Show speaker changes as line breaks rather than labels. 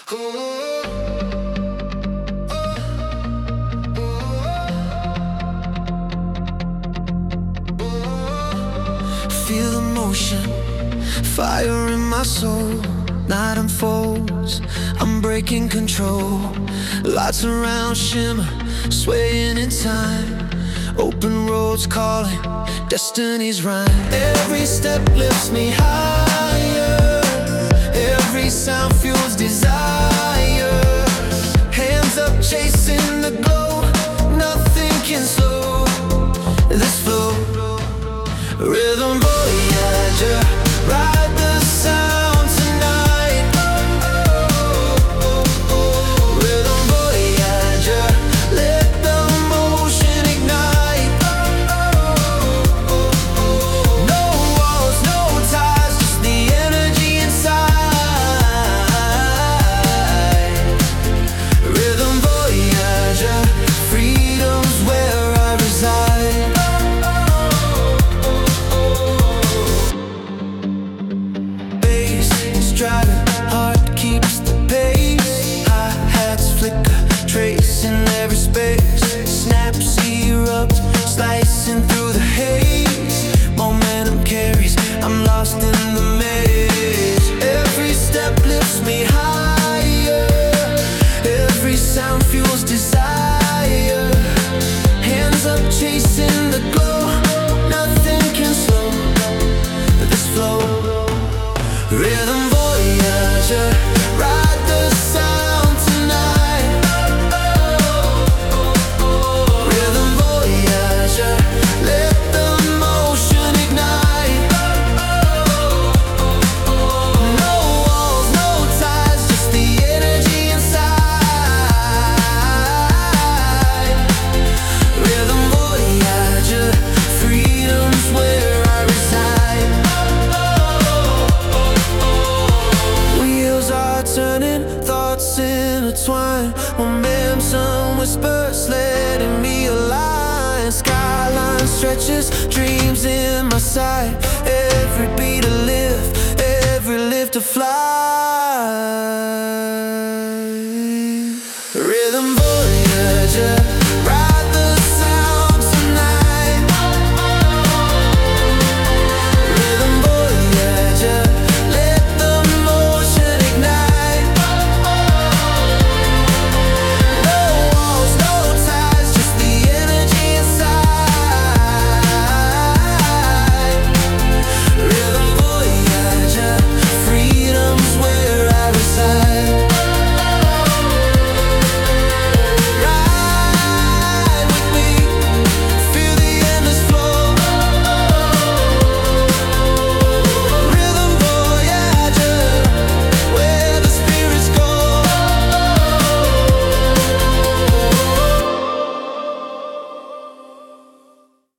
Feel the motion, fire in my soul. Night unfolds, I'm breaking control. Lights around shimmer, swaying in time. Open roads calling, destiny's rhyme. Every step lifts me higher. Every sound fuels desire. Hands up chasing the glow. Nothing can slow this flow. Rhythm voyager, ride the sound tonight. Rhythm voyager, let the motion ignite. No walls, no ties, just the energy inside. Rhythm voyager, freedom's where I reside. Driving, heart keeps the pace. Hi-hats flicker, tracing every space. Snaps erupt, slicing through the haze. Momentum carries, I'm lost in the maze. Every step lifts me higher. Every sound fuels desire. Hands up chasing the glow. Nothing can slow this flow. Rhythm voyager, ride the sound tonight. Rhythm voyager, let the motion ignite. No walls, no ties, just the energy inside. Rhythm voyager, freedom's where I reside. Wheels are turning, thoughts intertwine. Momentum whispers, letting me align. Skyline stretches, dreams in my sight. Every beat a lift, every lift a fly. Rhythm voyager,